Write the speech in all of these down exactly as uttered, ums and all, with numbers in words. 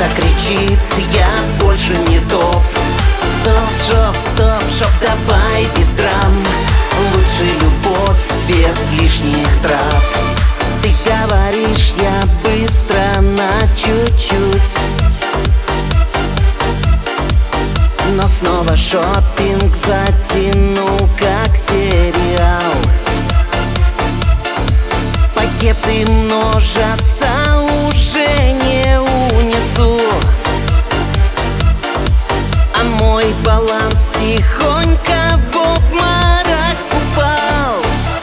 Карта кричит, я больше не топ. Стоп, жоп, стоп, шоп, давай без драм. Лучше любовь без лишних трат. Ты говоришь, я быстро на чуть-чуть, но снова шопинг затянул, как сериал. Пакеты множатся, уже не унесу, а мой баланс тихонько в обморок упал.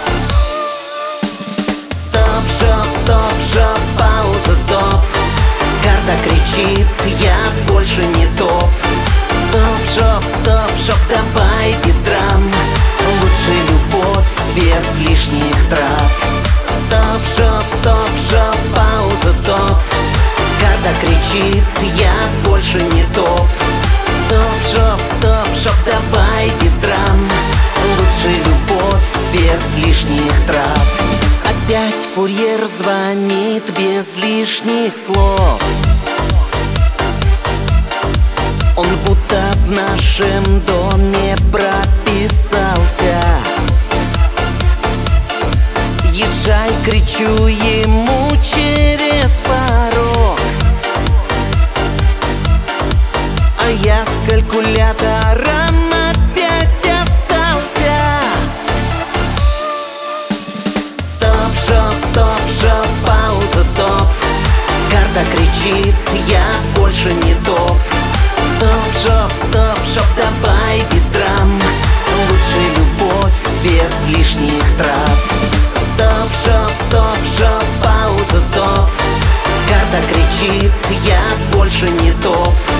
Стоп, жоп, стоп, жоп, пауза, стоп. Карта кричит, я больше не топ. Стоп, жоп, стоп, жоп, давай без драм. Лучше любовь без лишних трат. Стоп, жоп, стоп, жоп, пауза, стоп. Карта кричит, я больше не топ. Стоп, жоп, стоп, жоп, давай без драм. Лучше любовь без лишних трат. Опять курьер звонит без лишних слов. Он будто в нашем доме прописался. Езжай, кричу ему через порог, а я с калькулятором опять остался. Стоп, жоп, стоп, жоп, пауза, стоп. Карта кричит, я больше не топ. Стоп, жоп, стоп, жоп, давай без драм. Лучше любовь без лишних трат. Стоп, жоп, стоп, жоп, пауза, стоп. Карта кричит, я больше не топ.